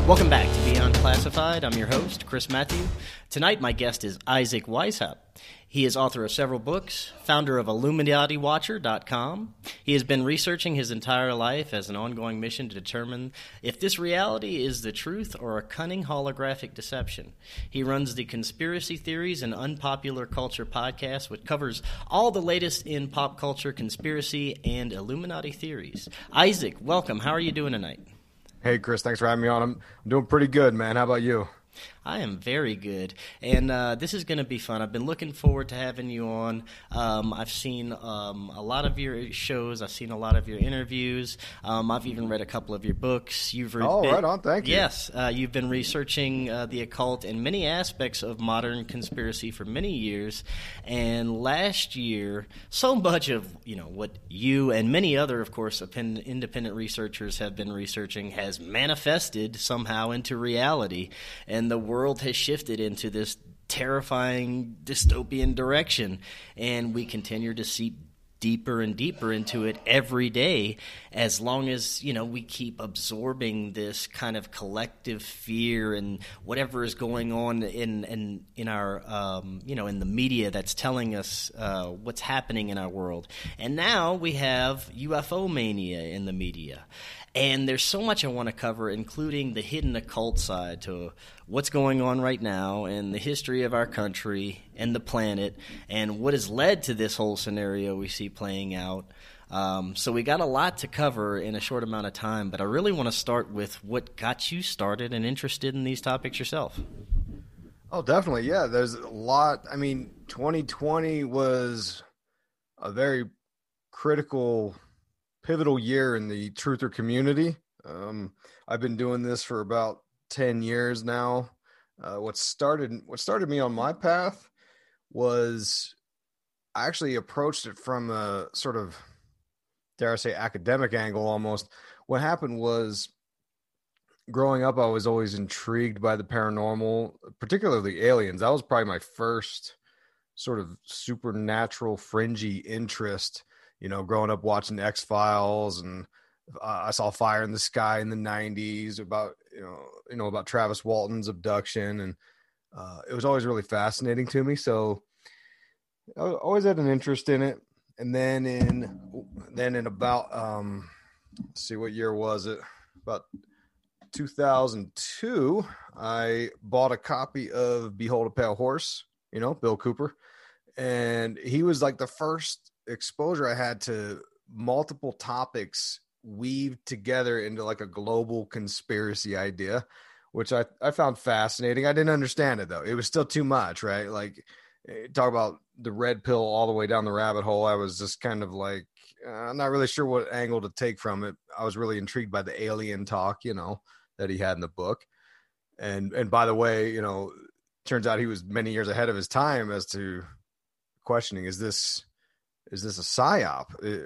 Welcome back to Beyond Classified. I'm your host, Chris Matthew. Tonight, my guest is Isaac Weishaupt. He is author of several books, founder of IlluminatiWatcher.com. He has been researching his entire life as an ongoing mission to determine if this reality is the truth or a cunning holographic deception. He runs the Conspiracy Theories and Unpopular Culture podcast, which covers all the latest in pop culture, conspiracy, and Illuminati theories. Isaac, welcome. How are you doing tonight? Hey, Chris, thanks for having me on. I'm doing pretty good, man. How about you? I am very good, and this is going to be fun. I've been looking forward to having you on. I've seen a lot of your shows. I've seen a lot of your interviews. I've even read a couple of your books. Right on. Thank you. Yes, you've been researching the occult and many aspects of modern conspiracy for many years. And last year, so much of what you and many other, of course, independent researchers have been researching has manifested somehow into reality. And the world has shifted into this terrifying dystopian direction, and we continue to seep deeper and deeper into it every day, as long as we keep absorbing this kind of collective fear and whatever is going on in our in the media that's telling us what's happening in our world. And now we have UFO mania in the media. And there's so much I want to cover, including the hidden occult side to what's going on right now and the history of our country and the planet and what has led to this whole scenario we see playing out. So we got a lot to cover in a short amount of time, but I really want to start with what got you started and interested in these topics yourself. Oh, definitely. Yeah, there's a lot. I mean, 2020 was a very critical pivotal year in the truther community. I've been doing this for about 10 years now. What started me on my path was I actually approached it from a sort of, dare I say, academic angle almost. What happened was, growing up, I was always intrigued by the paranormal, particularly aliens. That was probably my first sort of supernatural fringy interest. Growing up watching X-Files, and I saw Fire in the Sky in the 90s about, about Travis Walton's abduction. And it was always really fascinating to me. So I always had an interest in it. And then in about, let's see, what year was it? About 2002, I bought a copy of Behold a Pale Horse, Bill Cooper. And he was like the first exposure I had to multiple topics weaved together into like a global conspiracy idea, which I found fascinating. I didn't understand it though. It was still too much, right? Like, talk about the red pill all the way down the rabbit hole. I was just kind of like, I'm not really sure what angle to take from it. I was really intrigued by the alien talk, that he had in the book. And by the way, turns out he was many years ahead of his time as to questioning, is this a psyop?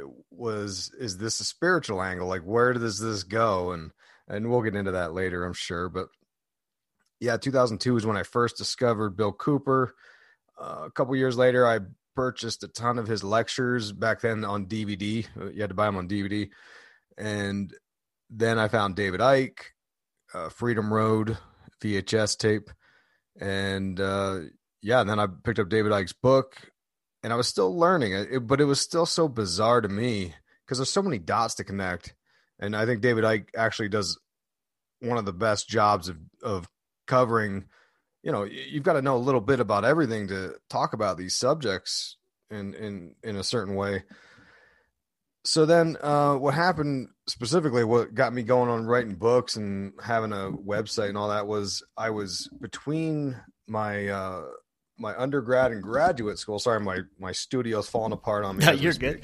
Is this a spiritual angle? Like, where does this go? And we'll get into that later, I'm sure. But yeah, 2002 is when I first discovered Bill Cooper. A couple years later, I purchased a ton of his lectures back then on DVD. You had to buy them on DVD. And then I found David Icke, Freedom Road VHS tape. And then I picked up David Icke's book. And I was still learning it, but it was still so bizarre to me because there's so many dots to connect. And I think David Icke actually does one of the best jobs of covering, you've got to know a little bit about everything to talk about these subjects in a certain way. So then what happened specifically, what got me going on writing books and having a website and all that was I was between my undergrad and graduate school. Sorry, my studio's falling apart on me. No, you're good.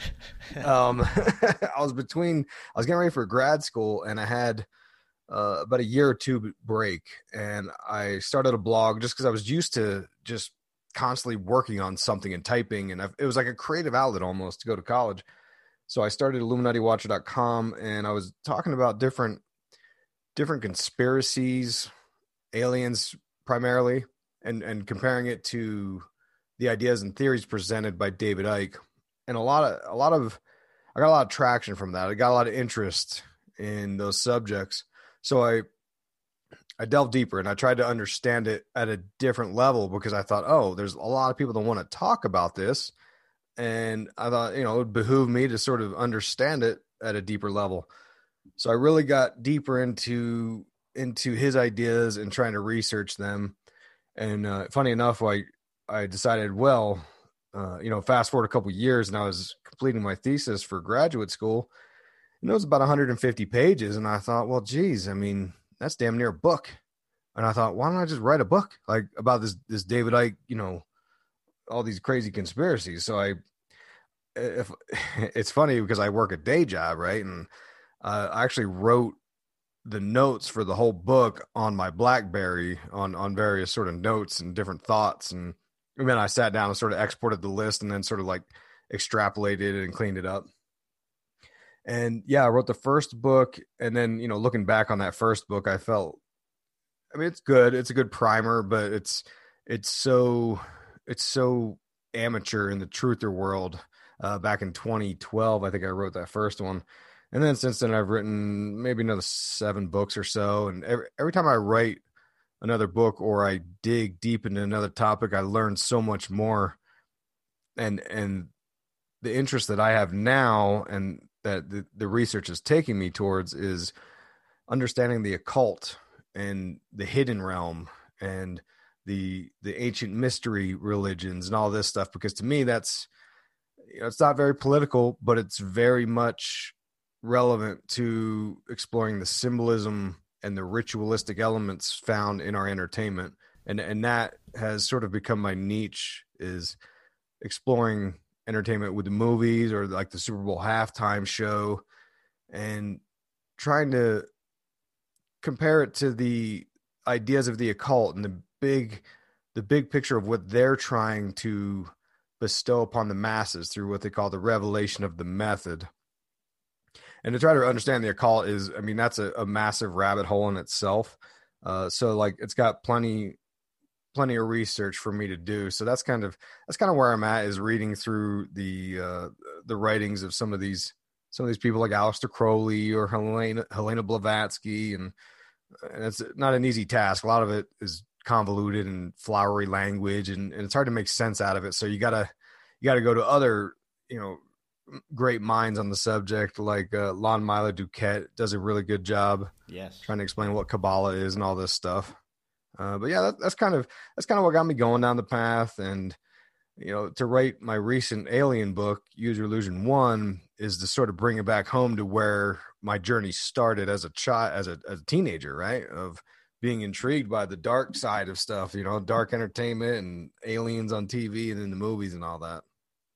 I was getting ready for grad school, and I had about a year or two break, and I started a blog just because I was used to just constantly working on something and typing, and it was like a creative outlet almost to go to college. So I started IlluminatiWatcher.com, and I was talking about different conspiracies, aliens primarily, and comparing it to the ideas and theories presented by David Icke. And I got a lot of traction from that. I got a lot of interest in those subjects. So I I delved deeper and I tried to understand it at a different level because I thought, oh, there's a lot of people that want to talk about this. And I thought, it would behoove me to sort of understand it at a deeper level. So I really got deeper into his ideas and trying to research them. And funny enough, I decided, well, fast forward a couple of years and I was completing my thesis for graduate school, and it was about 150 pages. And I thought, well, geez, I mean, that's damn near a book. And I thought, why don't I just write a book like about this David Icke, all these crazy conspiracies. So if it's funny because I work a day job, right? And I actually wrote the notes for the whole book on my BlackBerry on various sort of notes and different thoughts. And then I sat down and sort of exported the list and then sort of like extrapolated it and cleaned it up. And yeah, I wrote the first book. And then, looking back on that first book, I felt, I mean, it's good. It's a good primer, but it's so amateur in the truther world. Back in 2012, I think I wrote that first one. And then since then, I've written maybe another 7 books or so. And every time I write another book or I dig deep into another topic, I learn so much more. And the interest that I have now and that the research is taking me towards is understanding the occult and the hidden realm and the ancient mystery religions and all this stuff. Because to me, that's, it's not very political, but it's very much relevant to exploring the symbolism and the ritualistic elements found in our entertainment. And that has sort of become my niche, is exploring entertainment with the movies or like the Super Bowl halftime show and trying to compare it to the ideas of the occult and the big picture of what they're trying to bestow upon the masses through what they call the revelation of the method. And to try to understand the occult is, I mean, that's a massive rabbit hole in itself. So like it's got plenty of research for me to do. So that's kind of where I'm at, is reading through the writings of some of these people like Aleister Crowley or Helena Blavatsky. And it's not an easy task. A lot of it is convoluted and flowery language and it's hard to make sense out of it. So you gotta go to other, great minds on the subject, like Lon Milo Duquette does a really good job. Yes, trying to explain what Kabbalah is and all this stuff. But yeah, that's kind of what got me going down the path. And to write my recent alien book, Use Your Illusion 1, is to sort of bring it back home to where my journey started as a child, as a teenager, right? Of being intrigued by the dark side of stuff, dark entertainment and aliens on TV and in the movies and all that.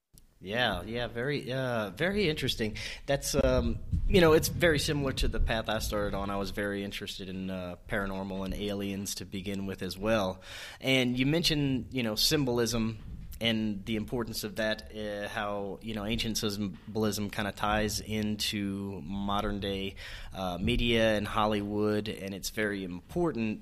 Yeah, very interesting. That's it's very similar to the path I started on. I was very interested in paranormal and aliens to begin with as well. And you mentioned, symbolism and the importance of that, how, ancient symbolism kind of ties into modern day media and Hollywood, and it's very important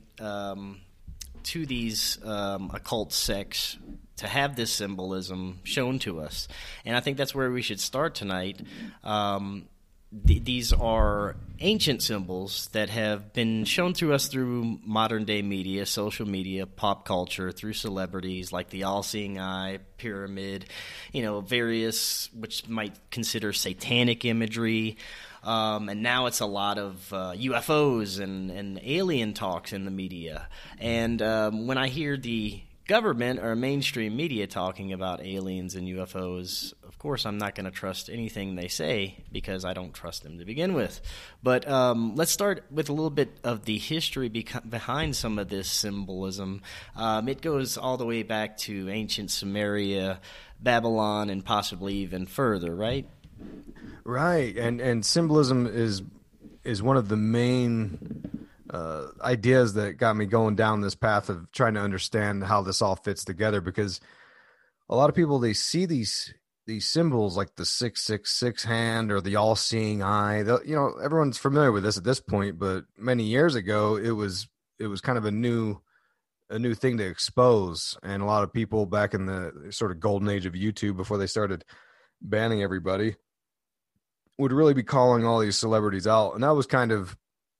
to these occult sects to have this symbolism shown to us. And I think that's where we should start tonight. These are ancient symbols that have been shown to us through modern-day media, social media, pop culture, through celebrities like the all-seeing eye, pyramid, various, which might consider satanic imagery. And now it's a lot of UFOs and alien talks in the media. And when I hear the government or mainstream media talking about aliens and UFOs, of course I'm not going to trust anything they say because I don't trust them to begin with. But let's start with a little bit of the history behind some of this symbolism. It goes all the way back to ancient Sumeria, Babylon, and possibly even further, right? Right, and symbolism is one of the main ideas that got me going down this path of trying to understand how this all fits together, because a lot of people, they see these symbols like the 666 hand or the all-seeing eye. Everyone's familiar with this at this point, but many years ago it was kind of a new thing to expose. And a lot of people back in the sort of golden age of YouTube, before they started banning everybody, would really be calling all these celebrities out. And that was kind of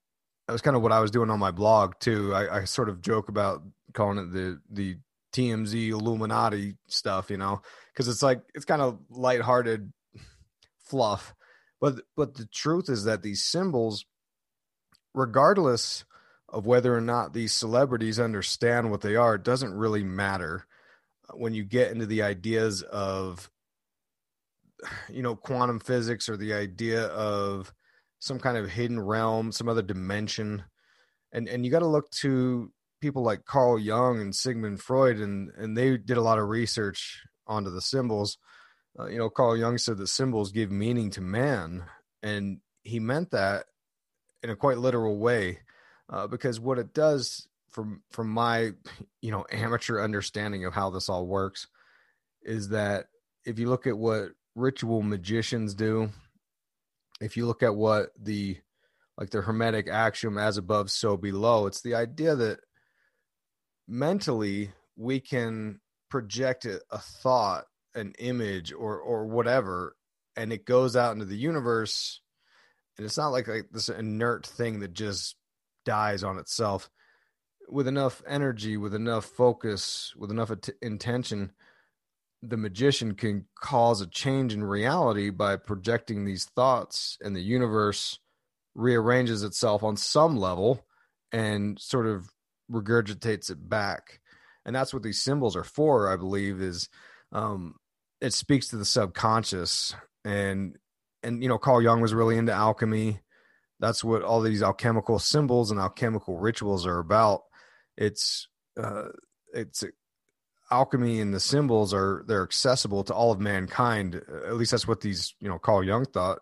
that was kind of what I was doing on my blog too. I sort of joke about calling it the TMZ Illuminati stuff, because it's like, it's kind of lighthearted fluff. But the truth is that these symbols, regardless of whether or not these celebrities understand what they are, it doesn't really matter when you get into the ideas of, quantum physics, or the idea of some kind of hidden realm, some other dimension. And you got to look to people like Carl Jung and Sigmund Freud, and they did a lot of research onto the symbols. Carl Jung said that symbols give meaning to man, and he meant that in a quite literal way, because what it does, from my amateur understanding of how this all works, is that if you look at what ritual magicians do, if you look at what the Hermetic axiom, as above so below, it's the idea that mentally we can project a thought, an image, or whatever, and it goes out into the universe, and it's not like this inert thing that just dies on itself. With enough energy, with enough focus, with enough intention, the magician can cause a change in reality by projecting these thoughts, and the universe rearranges itself on some level and sort of regurgitates it back. And that's what these symbols are for, I believe, is it speaks to the subconscious. And Carl Jung was really into alchemy. That's what all these alchemical symbols and alchemical rituals are about. It's alchemy, and the symbols they're accessible to all of mankind. At least that's what these, Carl Jung thought.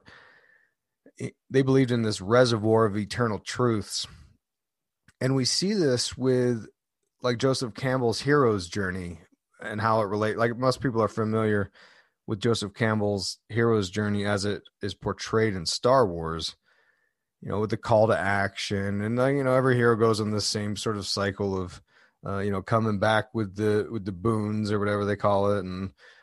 They believed in this reservoir of eternal truths. And we see this with like Joseph Campbell's hero's journey and how it relates. Like, most people are familiar with Joseph Campbell's hero's journey as it is portrayed in Star Wars, with the call to action. And, every hero goes on this same sort of cycle of, coming back with the boons, or whatever they call it.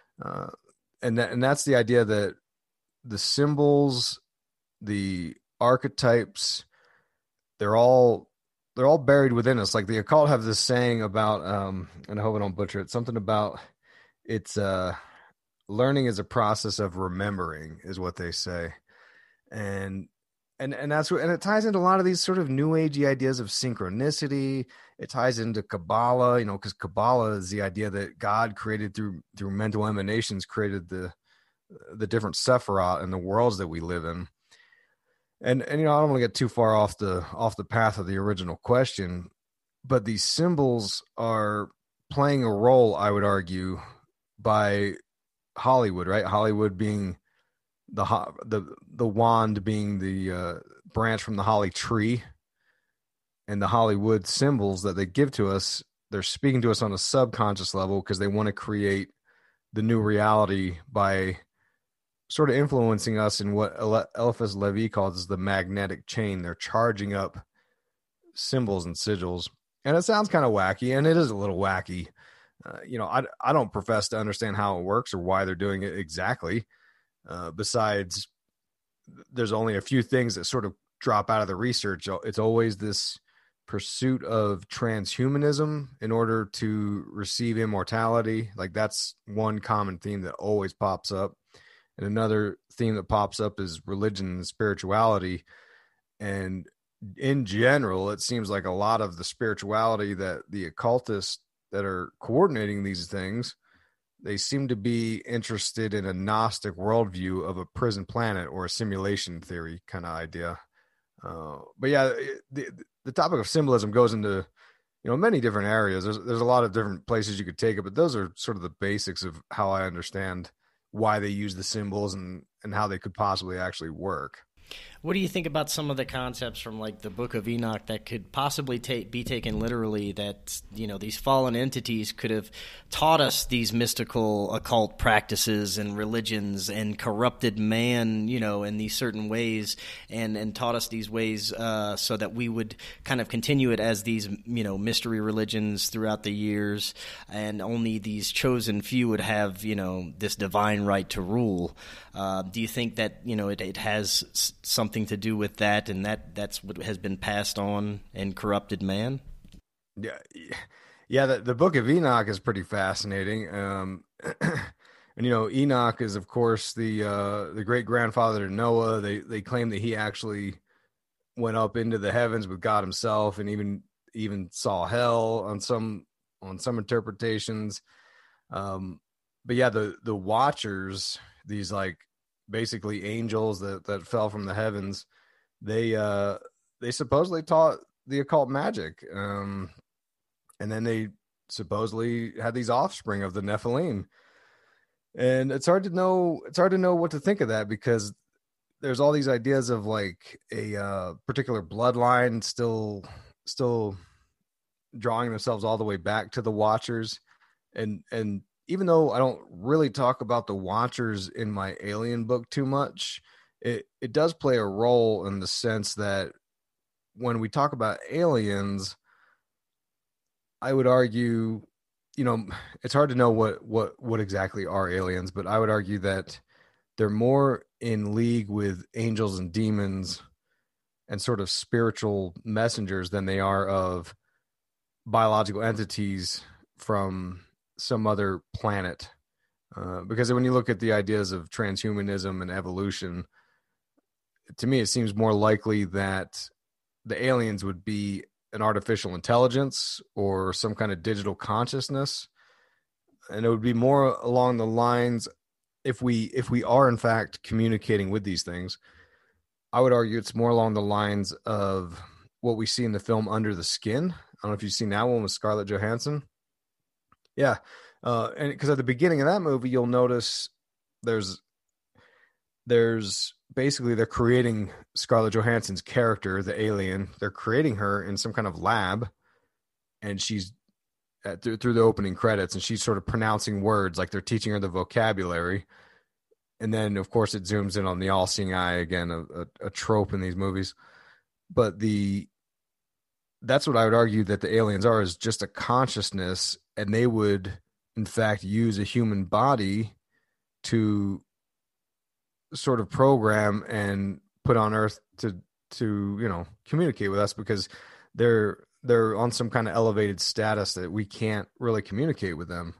And that's the idea that the symbols, the archetypes, they're all buried within us. Like the occult have this saying about, and I hope I don't butcher it, something about it's learning is a process of remembering, is what they say. And that's what, and it ties into a lot of these sort of new agey ideas of synchronicity. It ties into Kabbalah, because Kabbalah is the idea that God created through mental emanations, created the different Sephiroth and the worlds that we live in. And I don't want to get too far off the path of the original question, but these symbols are playing a role, I would argue, by Hollywood, right? Hollywood being the wand, being the branch from the holly tree, and the Hollywood symbols that they give to us, they're speaking to us on a subconscious level because they want to create the new reality by sort of influencing us in what Eliphas Levi calls the magnetic chain. They're charging up symbols and sigils. And it sounds kind of wacky, and it is a little wacky. I don't profess to understand how it works or why they're doing it exactly. Besides, there's only a few things that sort of drop out of the research. It's always this pursuit of transhumanism in order to receive immortality. Like, that's one common theme that always pops up. And another theme that pops up is religion and spirituality. And in general, it seems like a lot of the spirituality that the occultists that are coordinating these things, they seem to be interested in a Gnostic worldview of a prison planet or a simulation theory kind of idea. But yeah, the topic of symbolism goes into, many different areas. There's a lot of different places you could take it, but those are sort of the basics of how I understand why they use the symbols and how they could possibly actually work. What do you think about some of the concepts from like the Book of Enoch that could possibly be taken literally, that, these fallen entities could have taught us these mystical occult practices and religions and corrupted man, in these certain ways, and taught us these ways so that we would kind of continue it as these, mystery religions throughout the years, and only these chosen few would have, this divine right to rule. Do you think that, it has some something to do with that, and that's what has been passed on and corrupted man? Yeah, yeah. The Book of Enoch is pretty fascinating. And Enoch is, of course, the great grandfather to Noah. They claim that he actually went up into the heavens with God Himself, and even saw hell on some interpretations. But yeah, the Watchers, these like basically angels that fell from the heavens, they supposedly taught the occult magic, and then they supposedly had these offspring of the Nephilim. And it's hard to know what to think of that, because there's all these ideas of like a particular bloodline still drawing themselves all the way back to the Watchers. And even though I don't really talk about the Watchers in my Alien book too much, it does play a role in the sense that when we talk about aliens, I would argue, it's hard to know what exactly are aliens, but I would argue that they're more in league with angels and demons and sort of spiritual messengers than they are of biological entities from some other planet. Because when you look at the ideas of transhumanism and evolution, to me, it seems more likely that the aliens would be an artificial intelligence or some kind of digital consciousness. And it would be more along the lines, if we are in fact communicating with these things, I would argue it's more along the lines of what we see in the film Under the Skin. I don't know if you've seen that one with Scarlett Johansson. Yeah. And because at the beginning of that movie, you'll notice there's basically they're creating Scarlett Johansson's character, the alien. They're creating her in some kind of lab, and she's through the opening credits, and she's sort of pronouncing words like they're teaching her the vocabulary. And then, of course, it zooms in on the all-seeing eye again, a trope in these movies. But that's what I would argue that the aliens are, is just a consciousness, and they would, in fact, use a human body to sort of program and put on Earth to communicate with us, because they're on some kind of elevated status that we can't really communicate with them.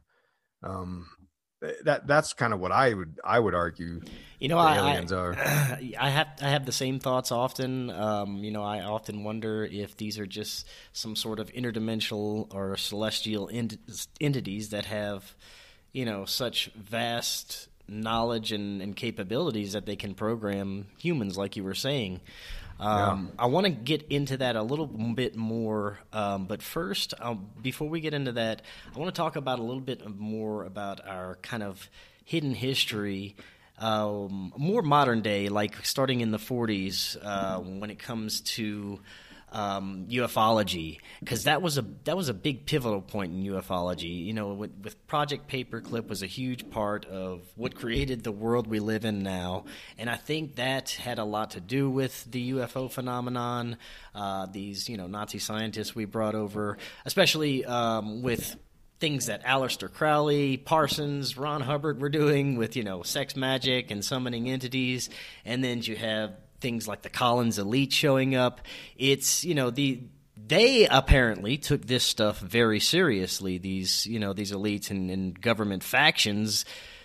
That's kind of what I would argue. Aliens are. I have the same thoughts often. I often wonder if these are just some sort of interdimensional or celestial entities that have, such vast knowledge and capabilities that they can program humans, like you were saying. I want to get into that a little bit more, but first, before we get into that, I want to talk about a little bit more about our kind of hidden history, more modern day, like starting in the 40s, when it comes to ufology, because that was a big pivotal point in ufology. With Project Paperclip was a huge part of what created the world we live in now, and I think that had a lot to do with the UFO phenomenon. These Nazi scientists we brought over, especially with things that Aleister Crowley, Parsons, Ron Hubbard were doing with sex magic and summoning entities, and then you have things like the Collins elite showing up. It's they apparently took this stuff very seriously. These elites and government factions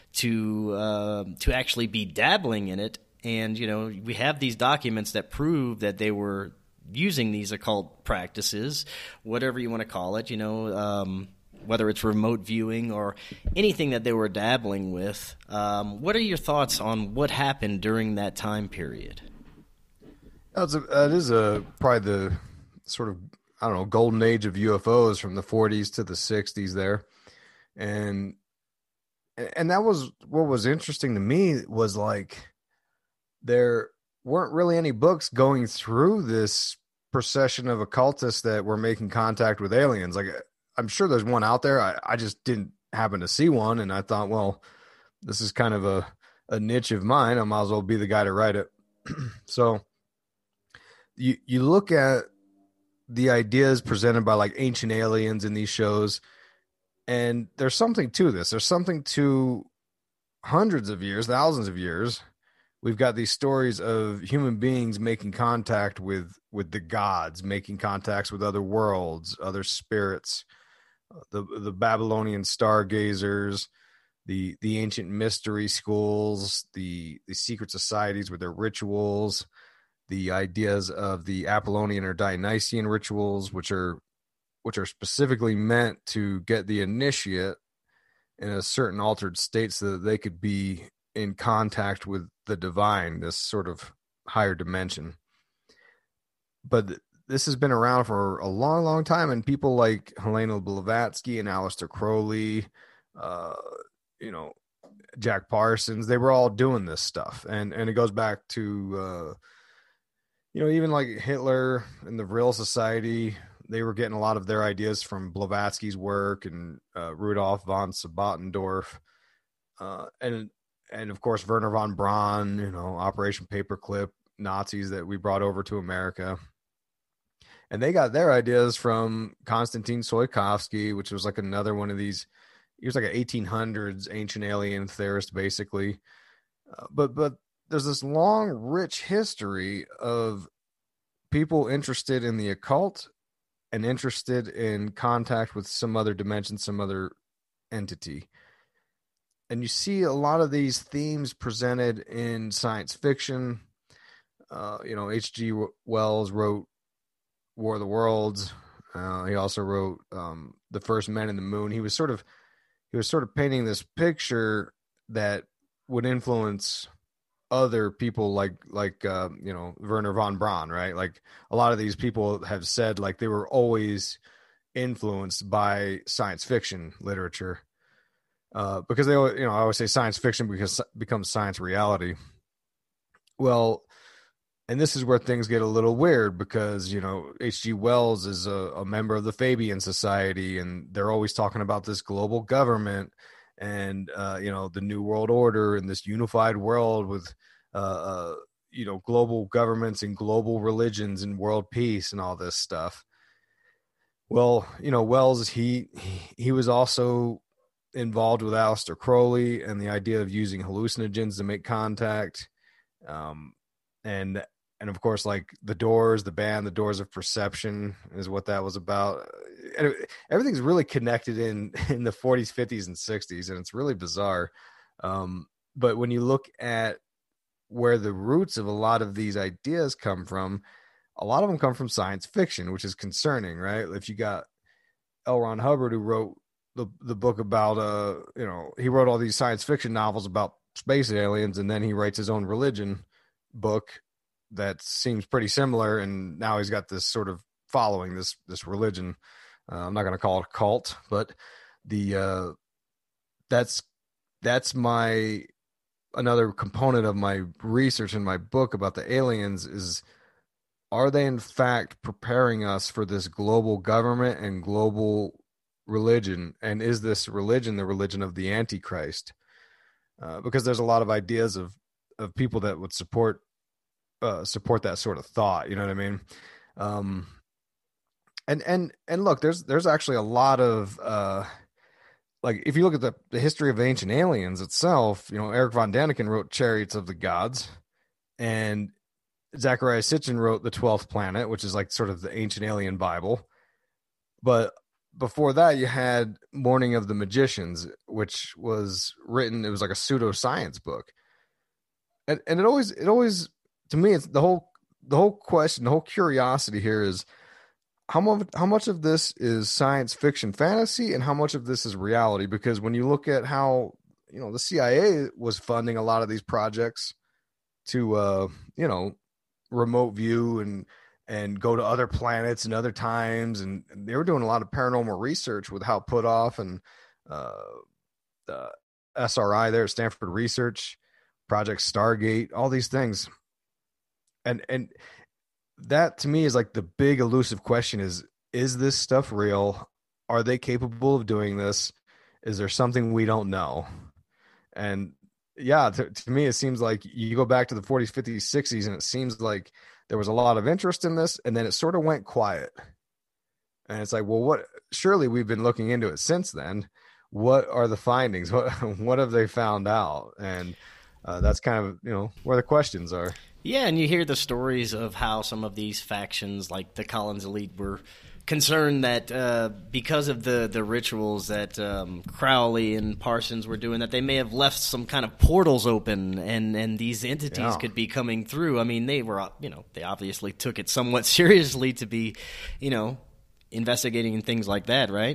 to actually be dabbling in it. And we have these documents that prove that they were using these occult practices, whatever you want to call it. Whether it's remote viewing or anything that they were dabbling with. What are your thoughts on what happened during that time period? That is probably the sort of, golden age of UFOs from the 40s to the 60s there. And that was what was interesting to me, was like there weren't really any books going through this procession of occultists that were making contact with aliens. Like, I'm sure there's one out there. I just didn't happen to see one. And I thought, well, this is kind of a niche of mine. I might as well be the guy to write it. So you look at the ideas presented by like Ancient Aliens in these shows, and there's something to this. There's something to hundreds of years, thousands of years, we've got these stories of human beings making contact with the gods, making contacts with other worlds, other spirits, the Babylonian stargazers, the ancient mystery schools, the secret societies with their rituals, the ideas of the Apollonian or Dionysian rituals, which are specifically meant to get the initiate in a certain altered state so that they could be in contact with the divine, this sort of higher dimension. But this has been around for a long, long time, and people like Helena Blavatsky and Aleister Crowley, Jack Parsons, they were all doing this stuff. And it goes back to, even like Hitler and the Vril Society. They were getting a lot of their ideas from Blavatsky's work and Rudolf von Sabbatendorf, and of course Werner von Braun, Operation Paperclip, Nazis that we brought over to America. And they got their ideas from Konstantin Tsiolkovsky, which was like another one of these. He was like an 1800s ancient alien theorist, basically. But there's this long, rich history of people interested in the occult and interested in contact with some other dimension, some other entity. And you see a lot of these themes presented in science fiction. H.G. Wells wrote War of the Worlds. He also wrote The First Men in the Moon. He was sort of painting this picture that would influence other people like Werner von Braun, right? Like a lot of these people have said like they were always influenced by science fiction literature because they, I always say science fiction because becomes science reality. Well, and this is where things get a little weird because, H.G. Wells is a member of the Fabian Society, and they're always talking about this global government and, the New World Order and this unified world with, global governments and global religions and world peace and all this stuff. Well, Wells, he was also involved with Aleister Crowley and the idea of using hallucinogens to make contact. And of course, like the Doors, the band, the Doors of Perception is what that was about. And everything's really connected in the 40s, 50s, and 60s, and it's really bizarre. But when you look at where the roots of a lot of these ideas come from, a lot of them come from science fiction, which is concerning, right? If you got L. Ron Hubbard, who wrote the book about, he wrote all these science fiction novels about space aliens, and then he writes his own religion book that seems pretty similar, and now he's got this sort of following, this religion. I'm not going to call it a cult, but that's my another component of my research in my book about the aliens is, are they in fact preparing us for this global government and global religion? And is this religion the religion of the Antichrist? Because there's a lot of ideas of people that would support that sort of thought, you know what I mean? And look, there's actually a lot of like if you look at the history of ancient aliens itself, Eric von Daniken wrote Chariots of the Gods, and Zecharia Sitchin wrote The 12th Planet, which is like sort of the ancient alien Bible. But before that, you had Morning of the Magicians, which was written, it was like a pseudoscience book. And it always to me, it's the whole question, the whole curiosity here is how much of this is science fiction fantasy and how much of this is reality? Because when you look at how, the CIA was funding a lot of these projects to, remote view and go to other planets and other times. And they were doing a lot of paranormal research with Hal Puthoff and the SRI there at Stanford Research, Project Stargate, all these things. And that to me is like the big elusive question is this stuff real? Are they capable of doing this? Is there something we don't know? And yeah, to me, it seems like you go back to the 40s, 50s, 60s, and it seems like there was a lot of interest in this, and then it sort of went quiet. And it's like, well, surely we've been looking into it since then. What are the findings? What have they found out? And That's kind of, where the questions are. Yeah, and you hear the stories of how some of these factions, like the Collins Elite, were concerned that because of the rituals that Crowley and Parsons were doing, that they may have left some kind of portals open, and these entities could be coming through. I mean, they were, they obviously took it somewhat seriously to be, investigating things like that, right?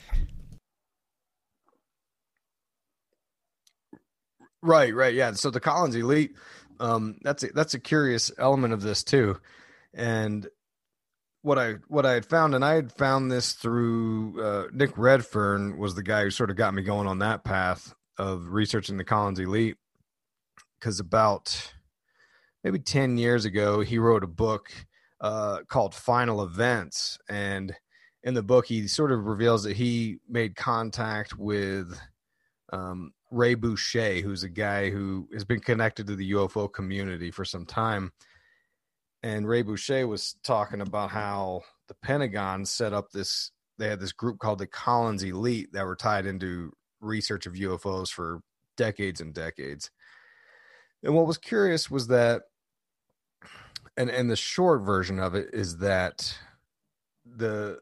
Right, yeah. So the Collins Elite, that's a curious element of this too, and what I had found, and I had found this through Nick Redfern was the guy who sort of got me going on that path of researching the Collins Elite, because about maybe 10 years ago he wrote a book called Final Events, and in the book he sort of reveals that he made contact with Ray Boucher, who's a guy who has been connected to the UFO community for some time. And Ray Boucher was talking about how the Pentagon set up they had this group called the Collins Elite that were tied into research of UFOs for decades and decades. And what was curious was that, and the short version of it is that the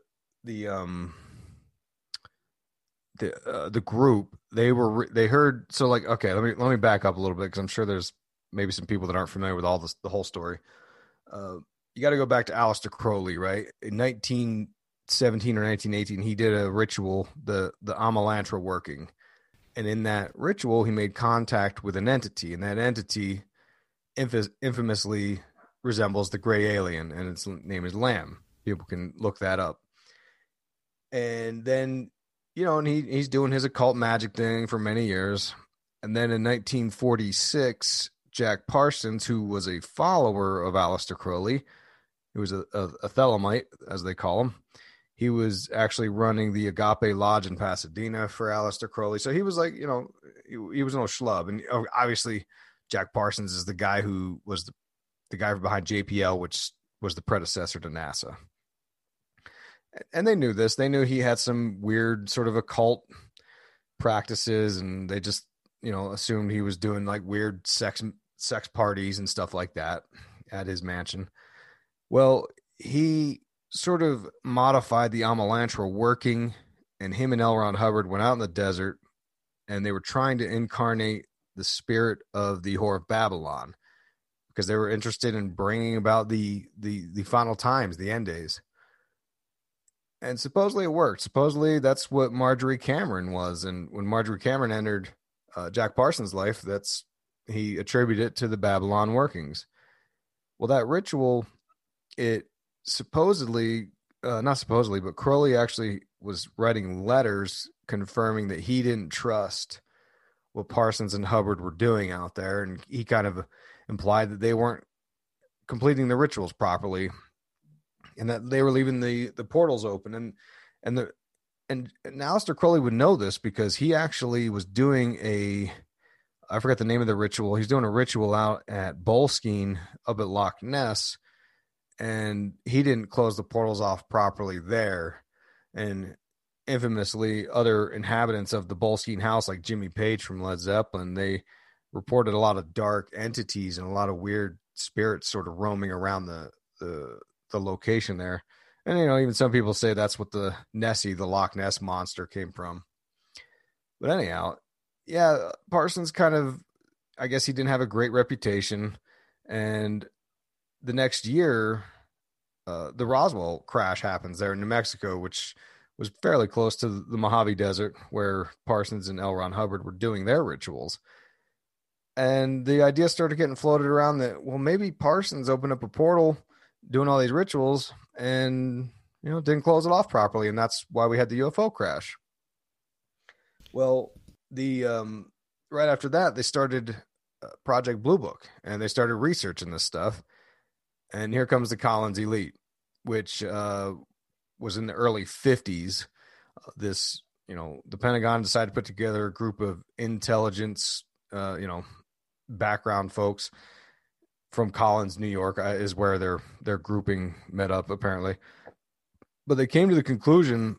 group, they heard, so like, okay, let me back up a little bit, because I'm sure there's maybe some people that aren't familiar with all this, the whole story. You got to go back to Aleister Crowley, right? In 1917 or 1918, he did a ritual, the Amalantra working, and in that ritual, he made contact with an entity, and that entity infamously resembles the gray alien, and its name is Lamb. People can look that up. And then, and he's doing his occult magic thing for many years. And then in 1946, Jack Parsons, who was a follower of Aleister Crowley, he was a Thelemite, as they call him. He was actually running the Agape Lodge in Pasadena for Aleister Crowley. So he was like, he was no schlub. And obviously, Jack Parsons is the guy who was the guy behind JPL, which was the predecessor to NASA. And they knew this. They knew he had some weird sort of occult practices, and they just, assumed he was doing like weird sex parties and stuff like that at his mansion. Well, he sort of modified the Amalantra working, and him and L. Ron Hubbard went out in the desert, and they were trying to incarnate the spirit of the Whore of Babylon, because they were interested in bringing about the final times, the end days. And supposedly it worked. Supposedly that's what Marjorie Cameron was. And when Marjorie Cameron entered Jack Parsons' life, he attributed it to the Babylon workings. Well, that ritual, it supposedly, not supposedly, but Crowley actually was writing letters confirming that he didn't trust what Parsons and Hubbard were doing out there. And he kind of implied that they weren't completing the rituals properly, and that they were leaving the portals open. And Aleister Crowley would know this, because he actually was doing I forget the name of the ritual. He's doing a ritual out at Boleskine up at Loch Ness, and he didn't close the portals off properly there. And infamously, other inhabitants of the Boleskine house, like Jimmy Page from Led Zeppelin, they reported a lot of dark entities and a lot of weird spirits sort of roaming around the location there. And even some people say that's what the Nessie, the Loch Ness monster, came from. But anyhow, yeah, Parsons kind of, I guess he didn't have a great reputation. And the next year, the Roswell crash happens there in New Mexico, which was fairly close to the Mojave Desert, where Parsons and L. Ron Hubbard were doing their rituals. And the idea started getting floated around that, well, maybe Parsons opened up a portal doing all these rituals and, didn't close it off properly. And that's why we had the UFO crash. Well, right after that, they started Project Blue Book, and they started researching this stuff. And here comes the Collins Elite, which was in the early 50s. The Pentagon decided to put together a group of intelligence, background folks from Collins, New York, is where their grouping met up, apparently. But they came to the conclusion,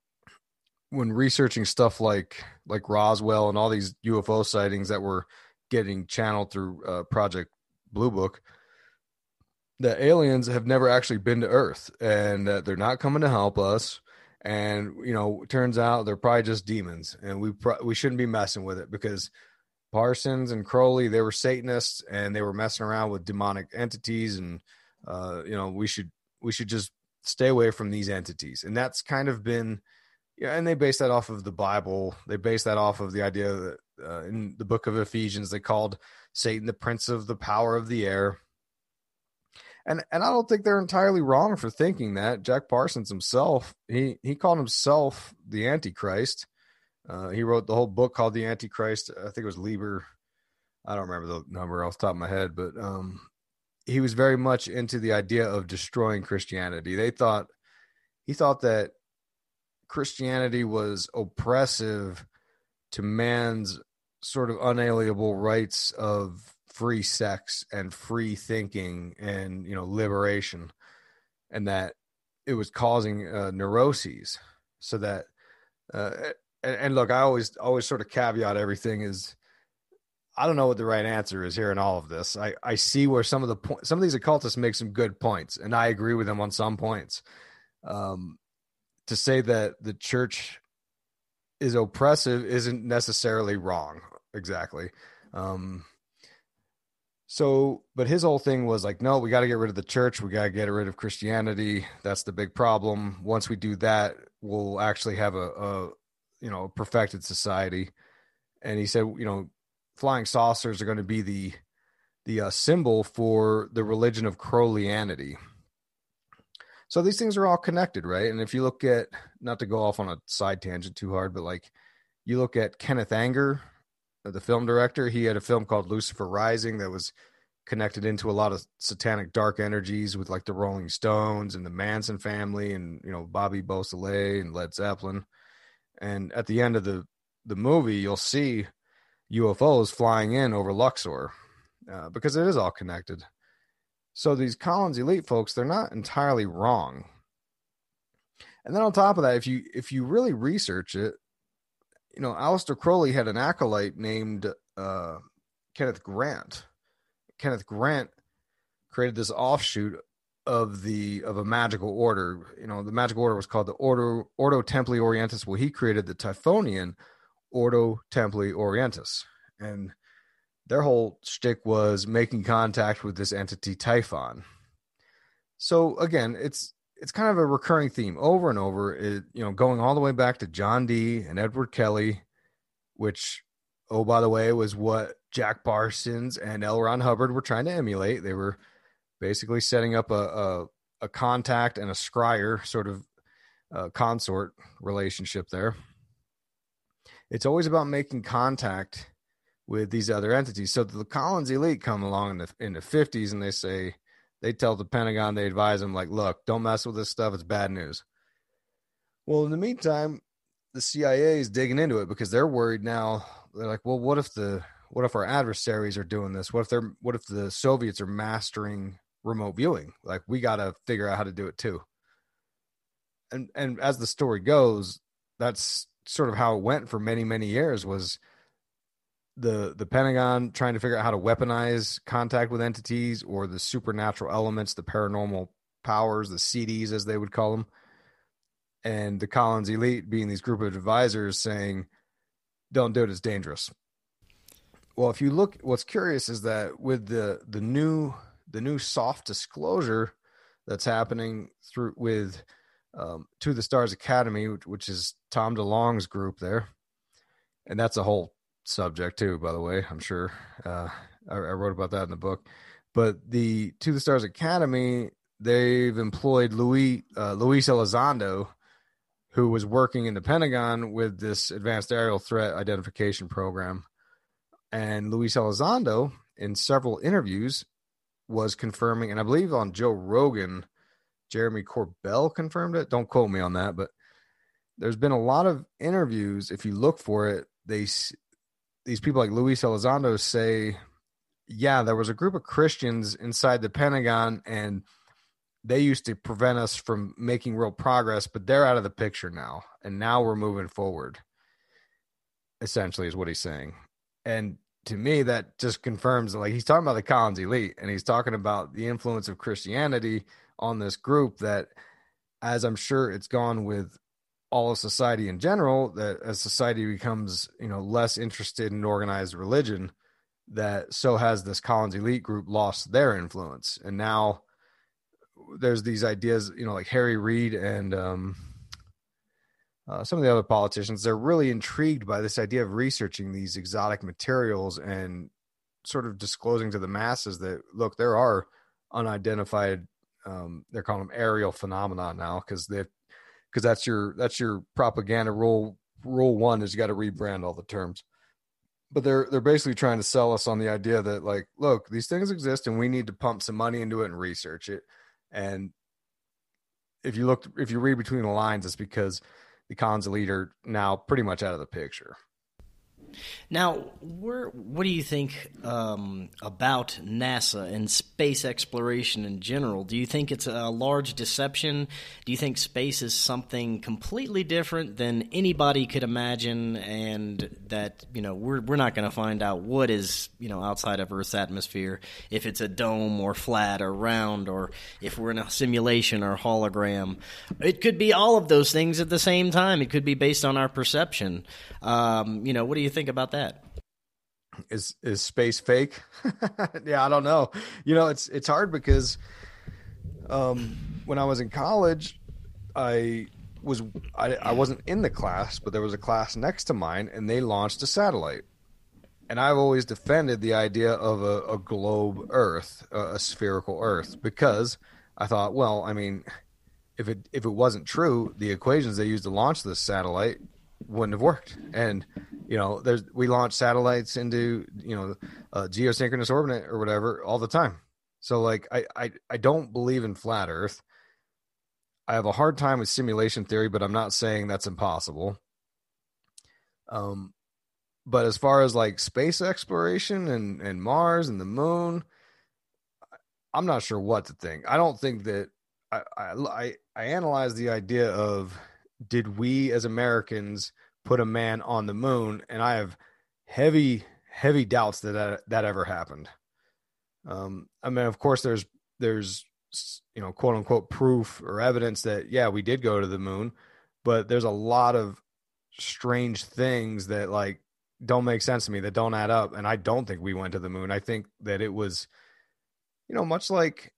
when researching stuff like Roswell and all these UFO sightings that were getting channeled through Project Blue Book, that aliens have never actually been to Earth and that they're not coming to help us. And, you know, it turns out they're probably just demons, and we shouldn't be messing with it, because Parsons and Crowley, they were Satanists and they were messing around with demonic entities. And, you know, we should just stay away from these entities. And that's kind of been, yeah. And they base that off of the Bible. They base that off of the idea that in the book of Ephesians, they called Satan the prince of the power of the air. And I don't think they're entirely wrong for thinking that. Jack Parsons himself, he called himself the Antichrist. He wrote the whole book called The Antichrist. I think it was Lieber. I don't remember the number off the top of my head, but he was very much into the idea of destroying Christianity. He thought that Christianity was oppressive to man's sort of unalienable rights of free sex and free thinking and, you know, liberation, and that it was causing neuroses. So that and look, I always sort of caveat everything is, I don't know what the right answer is here in all of this. I see where some of these occultists make some good points, and I agree with them on some points. To say that the church is oppressive isn't necessarily wrong. Exactly. But his whole thing was like, no, we got to get rid of the church. We got to get rid of Christianity. That's the big problem. Once we do that, we'll actually have a perfected society. And he said, you know, flying saucers are going to be the symbol for the religion of Crowleyanity. So these things are all connected, right? And if you look at, not to go off on a side tangent too hard, but like you look at Kenneth Anger, the film director, he had a film called Lucifer Rising that was connected into a lot of satanic dark energies with like the Rolling Stones and the Manson family and, you know, Bobby Beausoleil and Led Zeppelin. And at the end of the movie, you'll see UFOs flying in over Luxor because it is all connected. So these Collins Elite folks, they're not entirely wrong. And then on top of that, if you really research it, you know, Aleister Crowley had an acolyte named Kenneth Grant. Kenneth Grant created this offshoot of a magical order. You know, the magical order was called the Ordo Templi Orientis. Well, he created the Typhonian Ordo Templi Orientis, and their whole shtick was making contact with this entity Typhon. So again, it's kind of a recurring theme over and over. It, you know, going all the way back to John Dee and Edward Kelly, which, oh, by the way, was what Jack Parsons and L. Ron Hubbard were trying to emulate. They were basically setting up a contact and a scryer sort of consort relationship there. It's always about making contact with these other entities. So the Collins Elite come along in the 50s, and they tell the Pentagon, they advise them like, look, don't mess with this stuff. It's bad news. Well, in the meantime, the CIA is digging into it because they're worried now. They're like, well, what if our adversaries are doing this? What if the Soviets are mastering remote viewing? Like, we got to figure out how to do it too. And as the story goes, that's sort of how it went for many, many years, was the Pentagon trying to figure out how to weaponize contact with entities or the supernatural elements, the paranormal powers, the CDs as they would call them. And the Collins Elite being these group of advisors saying, don't do it, it's dangerous. Well, if you look, what's curious is that with the new soft disclosure that's happening through with To the Stars Academy, which is Tom DeLonge's group there. And that's a whole subject too, by the way, I'm sure. I wrote about that in the book. But the To the Stars Academy, they've employed Luis Elizondo, who was working in the Pentagon with this advanced aerial threat identification program. And Luis Elizondo, in several interviews, was confirming, and I believe on Joe Rogan, Jeremy Corbell confirmed it. Don't quote me on that, but there's been a lot of interviews. If you look for it, these people like Luis Elizondo say, yeah, there was a group of Christians inside the Pentagon, and they used to prevent us from making real progress, but they're out of the picture now, and now we're moving forward, essentially is what he's saying. And to me, that just confirms, like, he's talking about the Collins elite, and he's talking about the influence of Christianity on this group, that, as I'm sure it's gone with all of society in general, that as society becomes, less interested in organized religion, that so has this Collins elite group lost their influence. And now there's these ideas, like Harry Reid and some of the other politicians, they're really intrigued by this idea of researching these exotic materials and sort of disclosing to the masses that, look, there are unidentified, they're calling them aerial phenomena now, because that's your propaganda rule. Rule one is you got to rebrand all the terms. But they're basically trying to sell us on the idea that, like, look, these things exist and we need to pump some money into it and research it. And if you read between the lines, it's because the Collins elite are now pretty much out of the picture. Now, what do you think about NASA and space exploration in general? Do you think it's a large deception? Do you think space is something completely different than anybody could imagine, and that, we're not going to find out what is, outside of Earth's atmosphere, if it's a dome or flat or round, or if we're in a simulation or hologram? It could be all of those things at the same time. It could be based on our perception. What do you think about that? Is space fake? Yeah, I don't know. It's hard because when I was in college, I wasn't in the class, but there was a class next to mine, and they launched a satellite. And I've always defended the idea of a globe Earth, a spherical Earth, because I thought, well, I mean, if it wasn't true, the equations they used to launch this satellite wouldn't have worked. And we launch satellites into geosynchronous orbit or whatever all the time. So, like, I don't believe in flat Earth. I have a hard time with simulation theory, but I'm not saying that's impossible. But as far as, like, space exploration and Mars and the moon, I'm not sure what to think. I don't think that I analyze the idea of, did we as Americans put a man on the moon? And I have heavy doubts that ever happened. I mean, of course, there's quote unquote proof or evidence that, yeah, we did go to the moon, but there's a lot of strange things that, like, don't make sense to me, that don't add up. And I don't think we went to the moon. I think that it was, much like,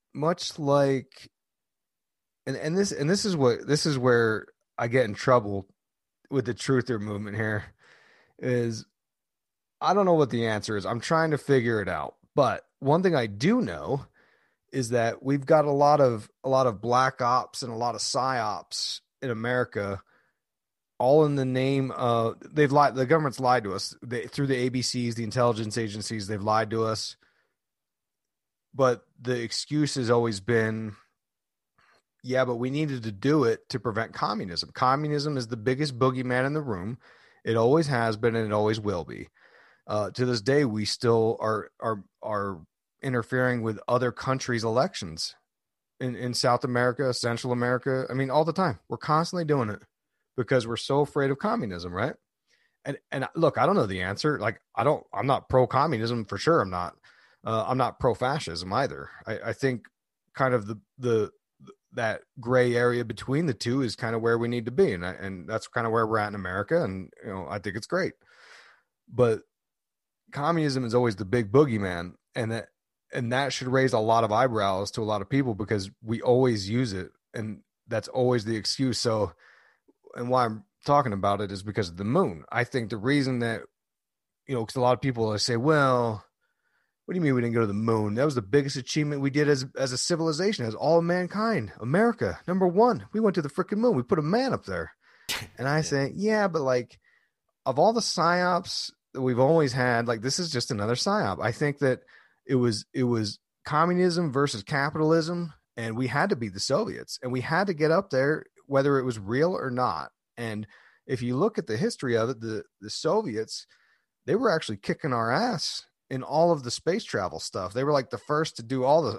and this is where I get in trouble with the truther movement here, is I don't know what the answer is. I'm trying to figure it out. But one thing I do know is that we've got a lot of black ops and a lot of psyops in America, all in the name of, they've lied. The government's lied to us through the ABCs, the intelligence agencies. They've lied to us. But the excuse has always been, yeah, but we needed to do it to prevent communism. Communism is the biggest boogeyman in the room. It always has been, and it always will be. To this day, we still are interfering with other countries' elections in South America, Central America. I mean, all the time. We're constantly doing it because we're so afraid of communism, right? And look, I don't know the answer. Like, I'm not pro-communism for sure. I'm not pro-fascism either. I think kind of that gray area between the two is kind of where we need to be. And that's kind of where we're at in America. And, I think it's great, but communism is always the big boogeyman. And that should raise a lot of eyebrows to a lot of people, because we always use it. And that's always the excuse. So, and why I'm talking about it is because of the moon. I think the reason that, because a lot of people say, well, what do you mean we didn't go to the moon? That was the biggest achievement we did as a civilization, as all of mankind. America, number one. We went to the freaking moon. We put a man up there. And I say, yeah, but, like, of all the psyops that we've always had, like, this is just another psyop. I think that it was communism versus capitalism, and we had to beat the Soviets, and we had to get up there, whether it was real or not. And if you look at the history of it, the Soviets, they were actually kicking our ass in all of the space travel stuff. They were like the first to do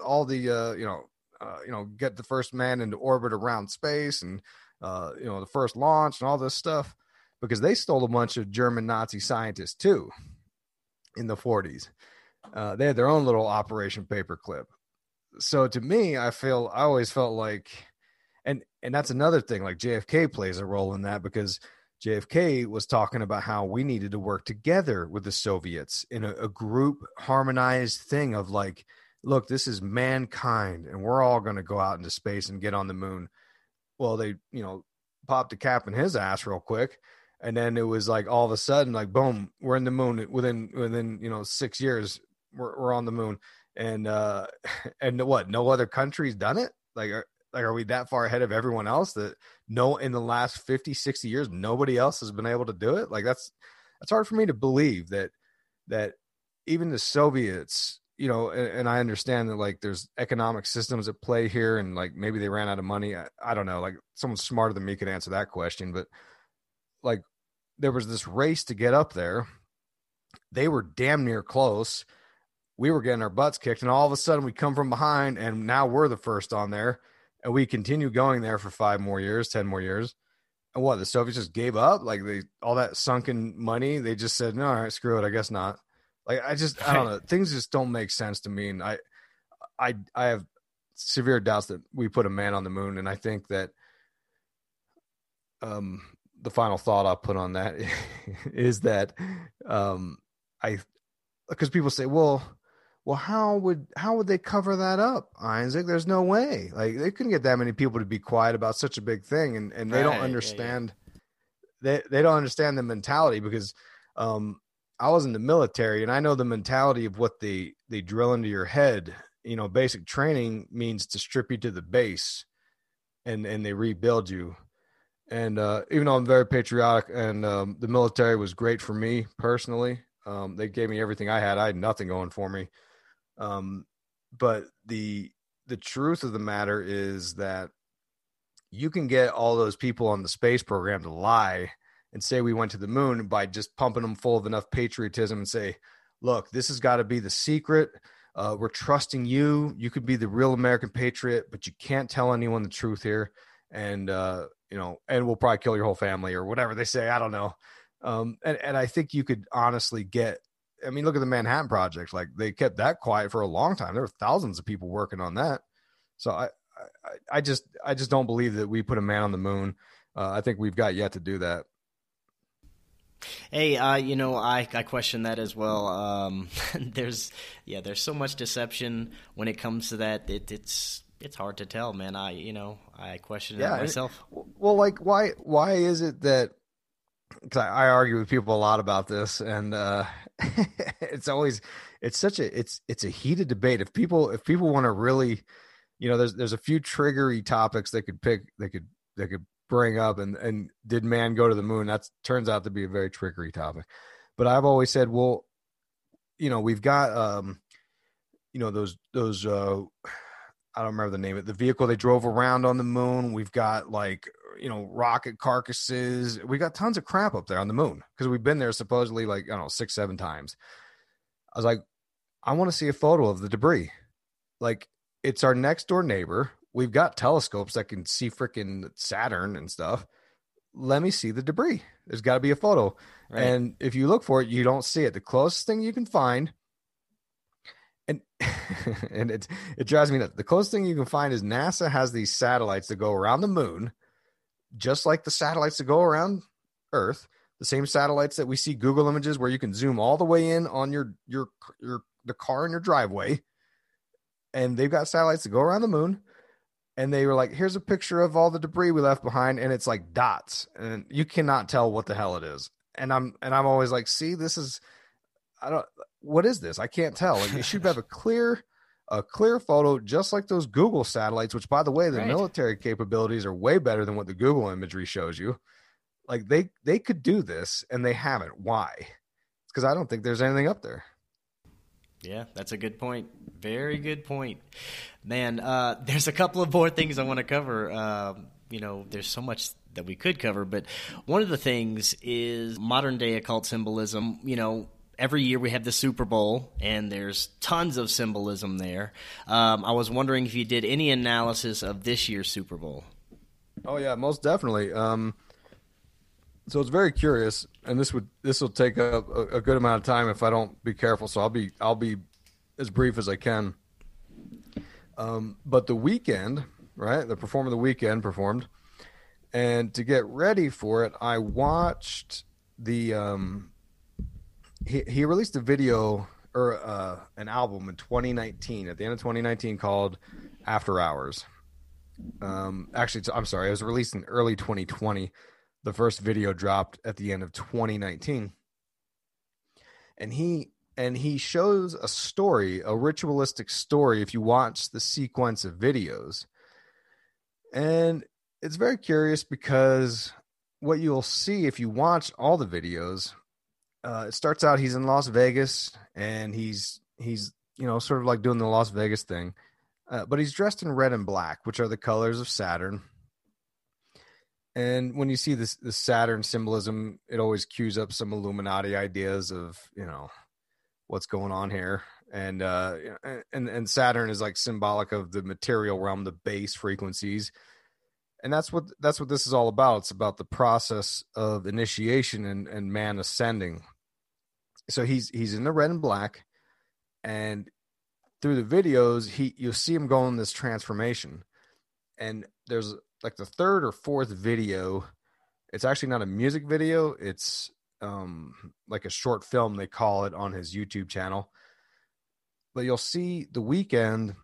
get the first man into orbit around space, and the first launch and all this stuff, because they stole a bunch of German Nazi scientists too. in the 40s. They had their own little Operation Paperclip. So to me, I always felt like, and that's another thing, like JFK plays a role in that, because JFK was talking about how we needed to work together with the Soviets in a group harmonized thing of like, look, this is mankind and we're all going to go out into space and get on the moon. Well, they, popped a cap in his ass real quick. And then it was like, all of a sudden, like, boom, we're in the moon within 6 years, we're on the moon. And, and what, no other country's done it? Are we that far ahead of everyone else that in the last 50, 60 years, nobody else has been able to do it? Like that's hard for me to believe that even the Soviets, and I understand that like there's economic systems at play here and like maybe they ran out of money. I don't know, like someone smarter than me could answer that question, but like there was this race to get up there. They were damn near close. We were getting our butts kicked and all of a sudden we come from behind and now we're the first on there and we continue going there for 5 more years, 10 more years. And what, the Soviets just gave up? Like all that sunken money, they just said, no, all right, screw it. I guess not. Like, I don't know. Things just don't make sense to me. And I have severe doubts that we put a man on the moon. And I think that the final thought I'll put on that is that because people say, well, how would they cover that up, Isaac? There's no way. Like they couldn't get that many people to be quiet about such a big thing. And they don't understand they don't understand the mentality because I was in the military and I know the mentality of what they drill into your head. Basic training means to strip you to the base and they rebuild you. And even though I'm very patriotic and the military was great for me personally, they gave me everything I had nothing going for me. But the truth of the matter is that you can get all those people on the space program to lie and say we went to the moon by just pumping them full of enough patriotism and say, look, this has got to be the secret. We're trusting you. You could be the real American patriot, but you can't tell anyone the truth here. And, and we'll probably kill your whole family or whatever they say. I don't know. And I think you could honestly look at the Manhattan Project. Like they kept that quiet for a long time. There were thousands of people working on that. So I just don't believe that we put a man on the moon. I think we've got yet to do that. Hey, I question that as well. There's so much deception when it comes to that. It's hard to tell, man. I question it myself. Well, like why is it that? Because I argue with people a lot about this, and it's a heated debate. If people want to really, there's a few triggery topics they could pick. They could bring up and did man go to the moon? That turns out to be a very trickery topic. But I've always said, well, we've got those I don't remember the name of it, the vehicle they drove around on the moon. We've got rocket carcasses. We got tons of crap up there on the moon because we've been there supposedly 6-7 times. I was like, I want to see a photo of the debris. Like it's our next door neighbor. We've got telescopes that can see freaking Saturn and stuff. Let me see the debris. There's got to be a photo. Right. And if you look for it, you don't see it. The closest thing you can find, and and it drives me nuts. The closest thing you can find is NASA has these satellites that go around the moon, just like the satellites that go around Earth. The same satellites that we see Google images where you can zoom all the way in on the car in your driveway. And they've got satellites that go around the moon. And they were like, here's a picture of all the debris we left behind. And it's like dots and you cannot tell what the hell it is. And I'm always like, see, what is this? I can't tell. Like you should have a clear photo, just like those Google satellites, which by the way, the military capabilities are way better than what the Google imagery shows you. Like they could do this and they haven't. Why? It's because I don't think there's anything up there. Yeah, that's a good point. Very good point. Man, there's a couple of more things I want to cover. There's so much that we could cover, but one of the things is modern day occult symbolism. Every year we have the Super Bowl, and there's tons of symbolism there. I was wondering if you did any analysis of this year's Super Bowl. Oh, yeah, most definitely. So it's very curious, and this will take up a good amount of time if I don't be careful. So I'll be as brief as I can. But the weekend, right? The performer of the weekend performed, and to get ready for it, I watched the. He released a video or an album in 2019 at the end of 2019 called After Hours. Actually, I'm sorry, it was released in early 2020. The first video dropped at the end of 2019, and he shows a story, a ritualistic story. If you watch the sequence of videos, and it's very curious because what you'll see if you watch all the videos, it starts out he's in Las Vegas and he's sort of like doing the Las Vegas thing, but he's dressed in red and black, which are the colors of Saturn. And when you see this Saturn symbolism, it always cues up some Illuminati ideas of, what's going on here. And Saturn is like symbolic of the material realm, the base frequencies. And that's what this is all about. It's about the process of initiation and man ascending. So he's in the red and black, and through the videos, you'll see him go on this transformation. And there's like the third or fourth video. It's actually not a music video. It's like a short film, they call it, on his YouTube channel. But you'll see The Weeknd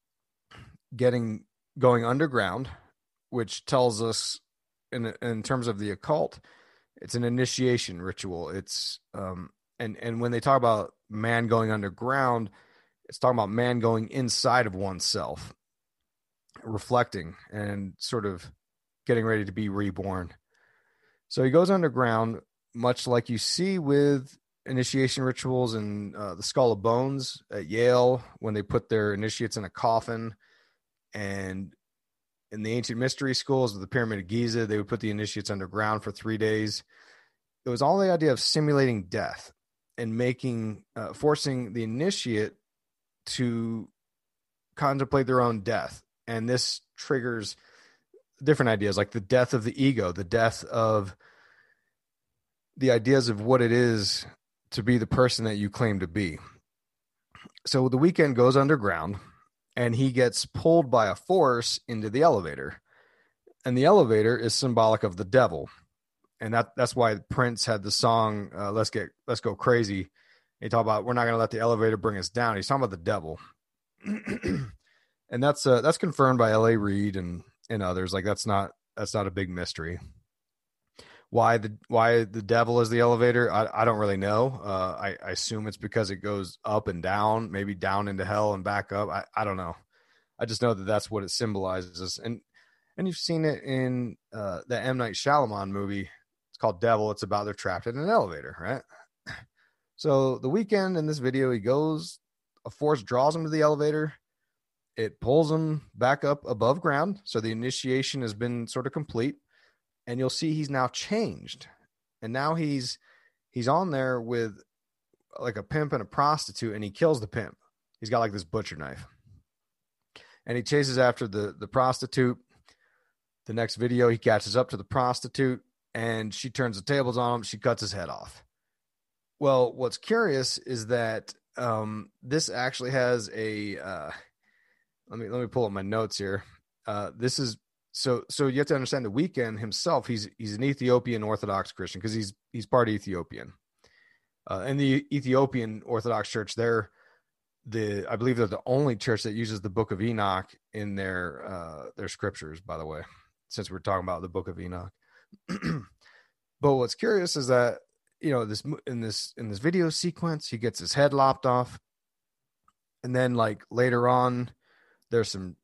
going underground, which tells us in terms of the occult, it's an initiation ritual. It's and when they talk about man going underground, it's talking about man going inside of oneself, reflecting and sort of getting ready to be reborn. So he goes underground, much like you see with initiation rituals in the Skull of Bones at Yale, when they put their initiates in a coffin. And in the ancient mystery schools of the Pyramid of Giza, they would put the initiates underground for 3 days. It was all the idea of simulating death and forcing the initiate to contemplate their own death. And this triggers different ideas, like the death of the ego, the death of the ideas of what it is to be the person that you claim to be. So The Weeknd goes underground, and he gets pulled by a force into the elevator. And the elevator is symbolic of the devil. And that's why Prince had the song, Let's Go Crazy. He talked about, we're not going to let the elevator bring us down. He's talking about the devil. And that's confirmed by L.A. Reid and others. Like that's not a big mystery. Why the devil is the elevator? I don't really know. I assume it's because it goes up and down, maybe down into hell and back up. I don't know. I just know that that's what it symbolizes. And you've seen it in the M. Night Shyamalan movie. It's called Devil. It's about they're trapped in an elevator, right? So The Weeknd in this video, a force draws him to the elevator. It pulls him back up above ground. So the initiation has been sort of complete. And you'll see he's now changed. And now he's on there with like a pimp and a prostitute, and he kills the pimp. He's got like this butcher knife. And he chases after the prostitute. The next video, he catches up to the prostitute, and she turns the tables on him. She cuts his head off. Well, what's curious is that this actually has a let me pull up my notes here. This is so you have to understand The Weeknd himself. He's an Ethiopian Orthodox Christian because he's part Ethiopian. And the Ethiopian Orthodox Church, I believe they're the only church that uses the Book of Enoch in their scriptures. By the way, since we're talking about the Book of Enoch. But what's curious is that this in this video sequence, he gets his head lopped off, and then like later on, there's some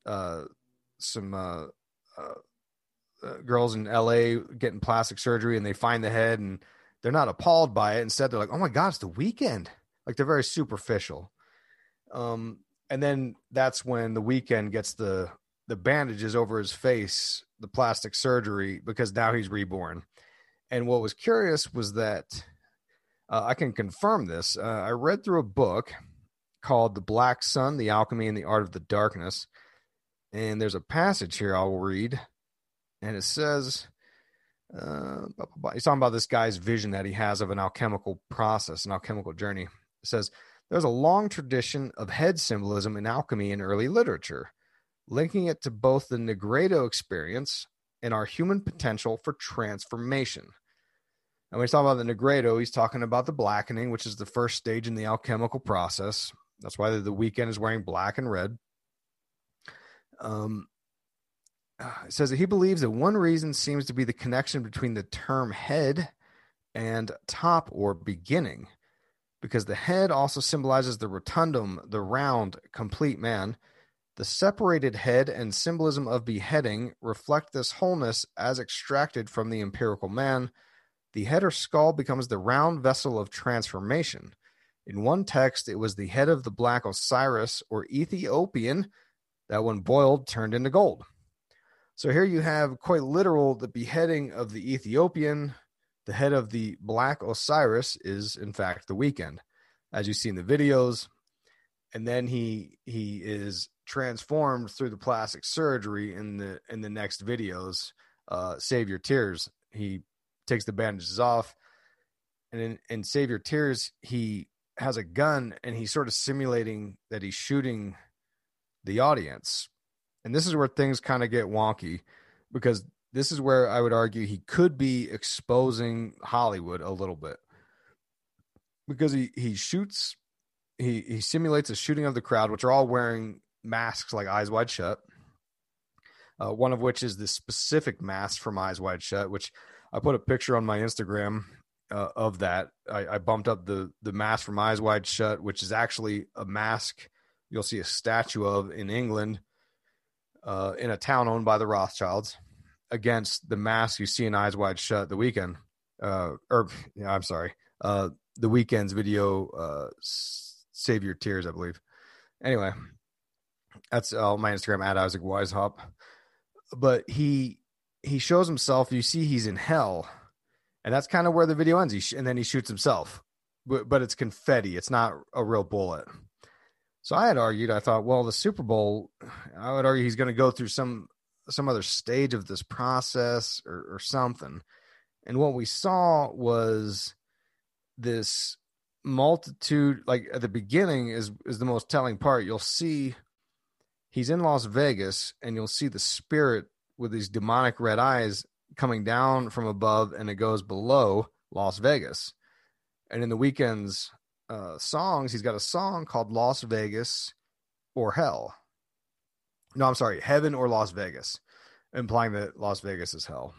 girls in LA getting plastic surgery, and they find the head, and they're not appalled by it. Instead, they're like, "Oh my God, it's The Weeknd!" Like they're very superficial. And then that's when The Weeknd gets the bandages over his face, the plastic surgery, because now he's reborn. And what was curious was that I can confirm this. I read through a book called The Black Sun, The Alchemy and the Art of the Darkness. And there's a passage here I'll read. And it says, He's talking about this guy's vision that he has of an alchemical process, an alchemical journey. It says, there's a long tradition of head symbolism in alchemy in early literature, linking it to both the Negredo experience and our human potential for transformation. And when he's talking about the Negredo, he's talking about the blackening, which is the first stage in the alchemical process. That's why the Weeknd is wearing black and red. It says that he believes that one reason seems to be the connection between the term head and top or beginning, because the head also symbolizes the rotundum, the round, complete man. The separated head and symbolism of beheading reflect this wholeness as extracted from the empirical man. The head or skull becomes the round vessel of transformation. In one text, it was the head of the black Osiris or Ethiopian that when boiled turned into gold. So here you have quite literal the beheading of the Ethiopian. The head of the black Osiris is in fact the Weeknd, as you see in the videos. And then he is transformed through the plastic surgery in the next videos. Save Your Tears. He takes the bandages off, and in Save Your Tears, he has a gun and he's sort of simulating that he's shooting the audience. And this is where things kind of get wonky, because this is where I would argue he could be exposing Hollywood a little bit, because he shoots, he simulates a shooting of the crowd, which are all wearing masks like Eyes Wide Shut. One of which is the specific mask from Eyes Wide Shut, which I put a picture on my Instagram of that. I bumped up the mask from Eyes Wide Shut, which is actually a mask you'll see a statue of in England, in a town owned by the Rothschilds, against the mask you see in Eyes Wide Shut, The Weeknd. The Weeknd's video, Save Your Tears, I believe. Anyway, that's my Instagram at Isaac Weishaupt. But he shows himself. You see he's in hell, and that's kind of where the video ends. And then he shoots himself, but it's confetti. It's not a real bullet. So I had argued, I thought, well, the Super Bowl, I would argue he's going to go through some other stage of this process or something. And what we saw was this multitude, like at the beginning is the most telling part. You'll see he's in Las Vegas, and you'll see the spirit with these demonic red eyes coming down from above, and it goes below Las Vegas. And in the Weeknd's songs, he's got a song called Las Vegas or Hell. No, I'm sorry, Heaven or Las Vegas, implying that Las Vegas is hell.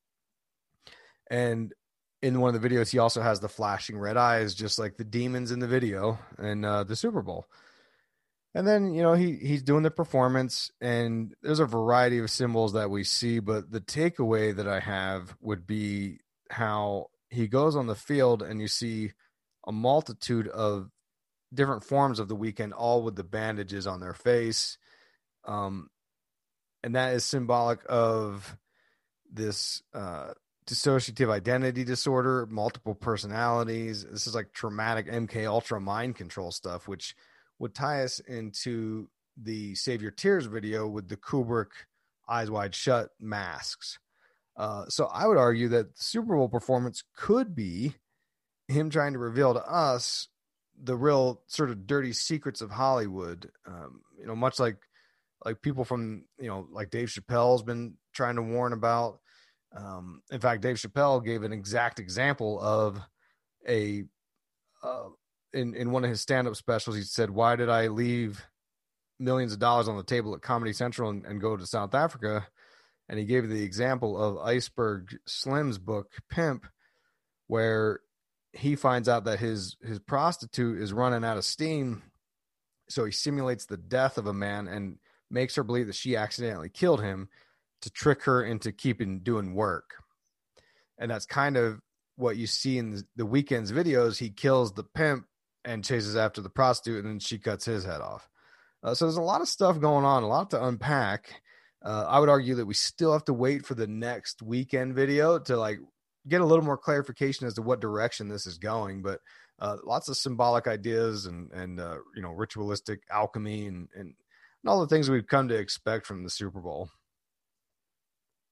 And in one of the videos, he also has the flashing red eyes, just like the demons in the video in the Super Bowl. And then, he's doing the performance, and there's a variety of symbols that we see, but the takeaway that I have would be how he goes on the field and you see a multitude of different forms of the Weeknd, all with the bandages on their face. And that is symbolic of this dissociative identity disorder, multiple personalities. This is like traumatic MK Ultra mind control stuff, which would tie us into the Save Your Tears video with the Kubrick Eyes Wide Shut masks. So I would argue that the Super Bowl performance could be him trying to reveal to us the real sort of dirty secrets of Hollywood. Much like people from, like Dave Chappelle's been trying to warn about. In fact, Dave Chappelle gave an exact example of in one of his stand-up specials. He said, "Why did I leave millions of dollars on the table at Comedy Central and go to South Africa?" And he gave the example of Iceberg Slim's book, Pimp, where he finds out that his prostitute is running out of steam. So he simulates the death of a man and makes her believe that she accidentally killed him to trick her into doing work. And that's kind of what you see in the Weeknd's videos. He kills the pimp and chases after the prostitute, and then she cuts his head off. So there's a lot of stuff going on, a lot to unpack. I would argue that we still have to wait for the next Weeknd video to get a little more clarification as to what direction this is going, but lots of symbolic ideas and ritualistic alchemy and all the things we've come to expect from the Super Bowl.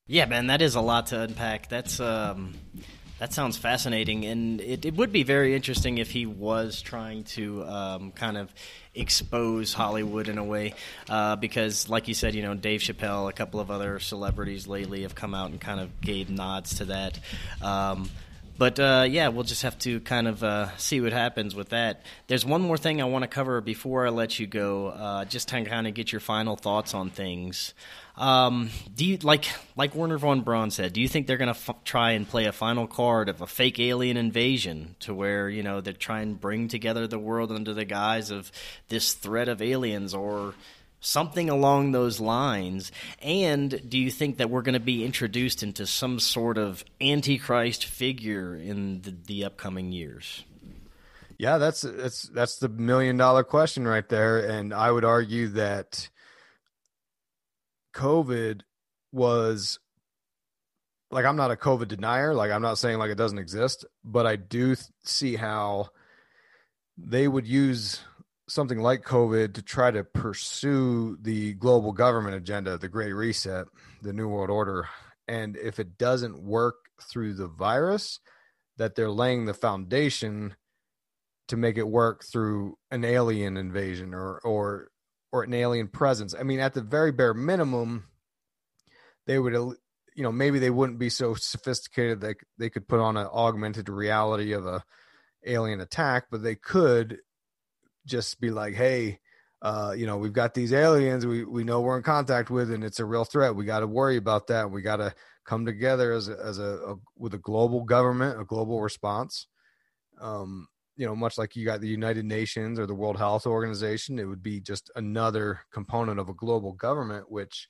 Yeah, man, that is a lot to unpack. That sounds fascinating, and it would be very interesting if he was trying to kind of expose Hollywood in a way, because, like you said, Dave Chappelle, a couple of other celebrities lately have come out and kind of gave nods to that. But yeah, we'll just have to kind of see what happens with that. There's one more thing I want to cover before I let you go, just to kind of get your final thoughts on things. Do you like Werner von Braun said? Do you think they're going to try and play a final card of a fake alien invasion, to where they try and bring together the world under the guise of this threat of aliens, or something along those lines? And do you think that we're going to be introduced into some sort of Antichrist figure in the upcoming years? Yeah, that's the $1 million question right there, and I would argue that COVID was, like, I'm not a COVID denier. Like, I'm not saying like it doesn't exist, but I do see how they would use something like COVID to try to pursue the global government agenda, the Great Reset, the New World Order. And if it doesn't work through the virus, that they're laying the foundation to make it work through an alien invasion or an alien presence. I mean, at the very bare minimum, they would, maybe they wouldn't be so sophisticated that they could put on an augmented reality of a alien attack, but they could just be like, hey, we've got these aliens we know we're in contact with, and it's a real threat. We got to worry about that. We got to come together with a global government, a global response. Much like you got the United Nations or the World Health Organization, it would be just another component of a global government, which,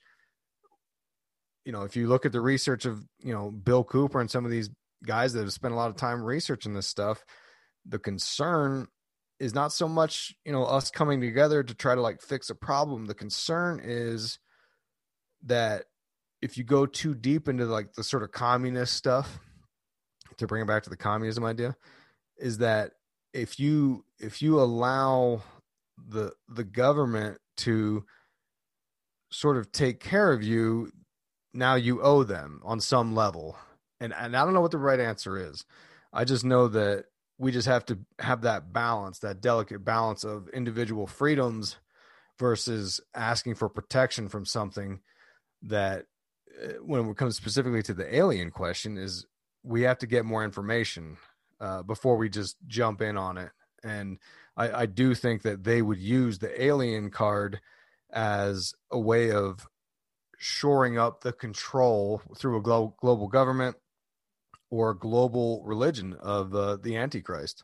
if you look at the research of, Bill Cooper and some of these guys that have spent a lot of time researching this stuff, the concern is not so much, us coming together to try to like fix a problem. The concern is that if you go too deep into like the sort of communist stuff, to bring it back to the communism idea, is that if you allow the government to sort of take care of you, now you owe them on some level. And I don't know what the right answer is. I just know that we just have to have that balance, that delicate balance of individual freedoms versus asking for protection from something that, when it comes specifically to the alien question, is we have to get more information before we just jump in on it. And I do think that they would use the alien card as a way of shoring up the control through a global government or a global religion of the Antichrist.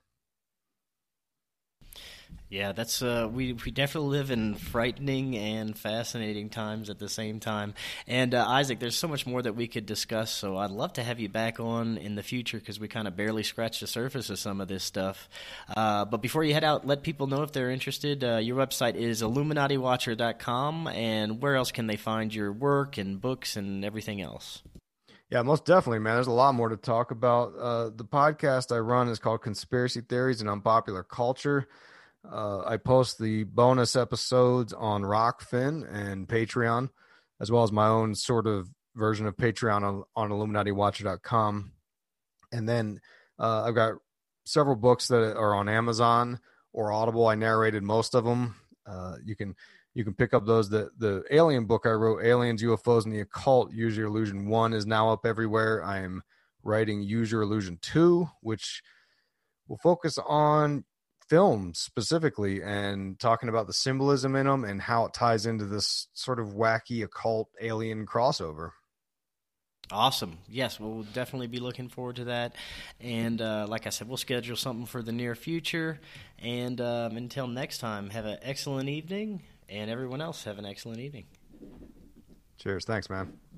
Yeah, that's we definitely live in frightening and fascinating times at the same time. And Isaac, there's so much more that we could discuss, so I'd love to have you back on in the future, because we kind of barely scratched the surface of some of this stuff. But before you head out, let people know if they're interested. Your website is IlluminatiWatcher.com, and where else can they find your work and books and everything else? Yeah, most definitely, man. There's a lot more to talk about. The podcast I run is called Conspiracy Theories and Unpopular Culture. I post the bonus episodes on Rockfin and Patreon, as well as my own sort of version of Patreon on IlluminatiWatcher.com. And then I've got several books that are on Amazon or Audible. I narrated most of them. You can pick up those. The alien book I wrote, Aliens, UFOs, and the Occult, Use Your Illusion 1, is now up everywhere. I am writing Use Your Illusion 2, which will focus on films specifically and talking about the symbolism in them and how it ties into this sort of wacky occult alien crossover. Awesome. Yes, we'll definitely be looking forward to that. And like I said, we'll schedule something for the near future. And until next time, have an excellent evening. And everyone else, have an excellent evening. Cheers. Thanks, man.